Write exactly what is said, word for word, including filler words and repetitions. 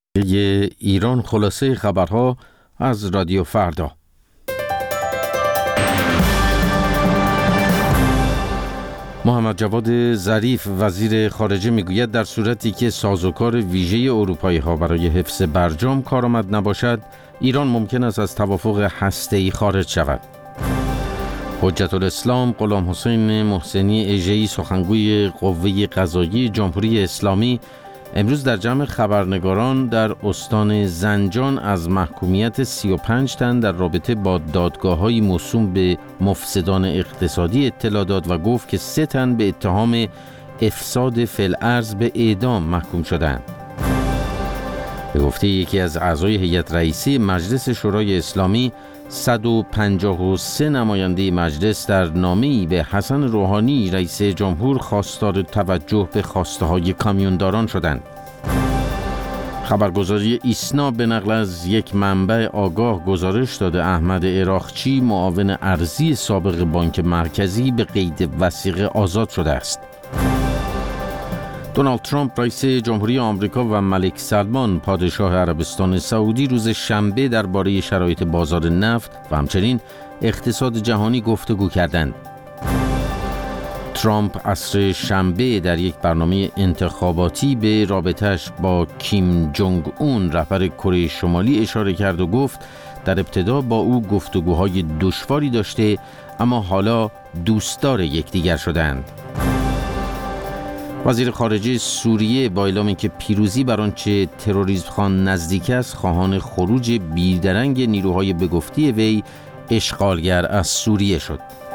ایران خلاصه خبرها از رادیو فردا. محمد جواد ظریف وزیر خارجه میگوید در صورتی که سازوکار ویژه اروپایی ها برای حفظ برجام کارآمد نباشد، ایران ممکن است از توافق هسته‌ای خارج شود. حجت الاسلام غلام حسین محسنی اژه‌ای سخنگوی قوه قضاییه جمهوری اسلامی امروز در جمع خبرنگاران در استان زنجان از محکومیت سی و پنج تن در رابطه با دادگاه‌های موسوم به مفسدان اقتصادی اطلاع داد و گفت که سه تن به اتهام افساد فی الارض به اعدام محکوم شدند. به گفته یکی از اعضای هیئت رئیسه مجلس شورای اسلامی، صد و پنجاه و سه نماینده مجلس در نامه‌ای به حسن روحانی رئیس جمهور خواستار توجه به خواسته‌های کامیونداران شدند. خبرگزاری ایسنا به نقل از یک منبع آگاه گزارش داده احمد عراقچی معاون ارضی سابق بانک مرکزی به قید وثیقه آزاد شده است. دونالد ترامپ رئیس جمهوری آمریکا و ملک سلمان پادشاه عربستان سعودی روز شنبه درباره شرایط بازار نفت و همچنین اقتصاد جهانی گفتگو کردند. ترامپ عصر شنبه در یک برنامه انتخاباتی به رابطه‌اش با کیم جونگ اون رهبر کره شمالی اشاره کرد و گفت در ابتدا با او گفتگوهای دشواری داشته اما حالا دوستدار یکدیگر شدند. وزیر خارجه سوریه با اعلام که پیروزی بر آنچه تروریسم خوان نزدیک است، خواهان خروج بیدرنگ نیروهای به گفته وی اشغالگر از سوریه شد.